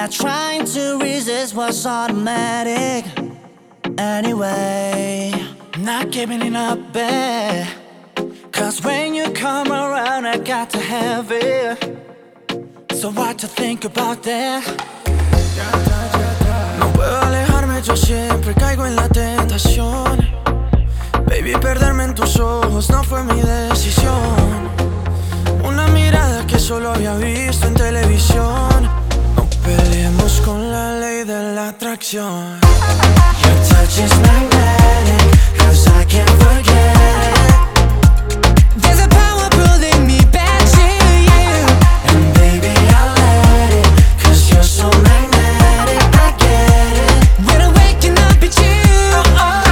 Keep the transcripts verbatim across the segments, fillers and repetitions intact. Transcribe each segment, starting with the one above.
that trying to resist was automatic. Anyway, not giving it up, babe. Cause when you come around, I got to have it. So what to think about that? No puedo alejarme, yo siempre caigo en la tentación. Baby, perderme en tus ojos no fue mi decisión. Una mirada que solo había visto en televisión. No peleemos con la ley de la atracción. Your touch is magnetic, cause I can't forget it. There's a power pulling me back to you. And baby, I'll let it, cause you're so magnetic, I get it. When I'm waking up at you, oh.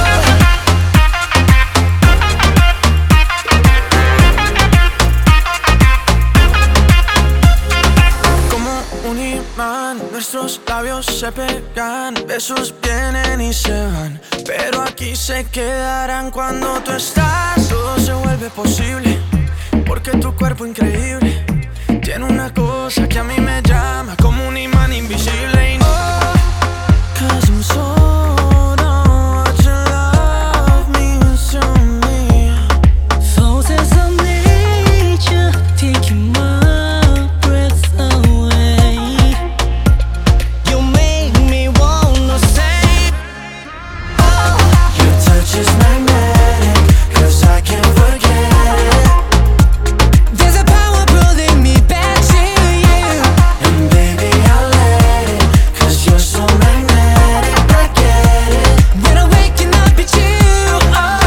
Como un imán, nuestros labios se pegan. Besos vienen y se van, pero aquí se quedarán cuando tú estás. Todo se vuelve posible, porque tu cuerpo increíble tiene una cosa que a mí me llama como un imán invisible. Y no, cause I'm sold on what your love means to me. Forces of nature taking my breath away. You make me wanna say, oh. Your touch is magnetic, cause I can't forget it. There's a power pulling me back to you. And baby, I'll let it, cause you're so magnetic, I get it. When I'm waking up at you, oh.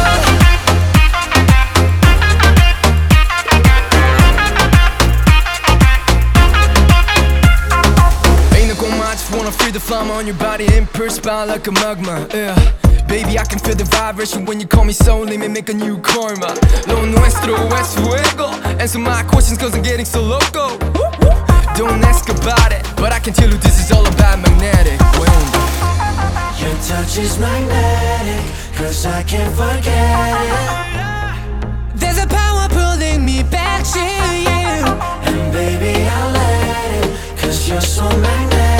Ain't no going I just wanna feel the flame on your body and perspire like a magma, yeah. Baby, I can feel the vibration when you call me soul, let me make a new karma. Lo nuestro es fuego, answer my questions cause I'm getting so loco. Don't ask about it, but I can tell you this is all about magnetic. Your touch is magnetic, cause I can't forget it. There's a power pulling me back to you. And baby, I'll let it, cause you're so magnetic.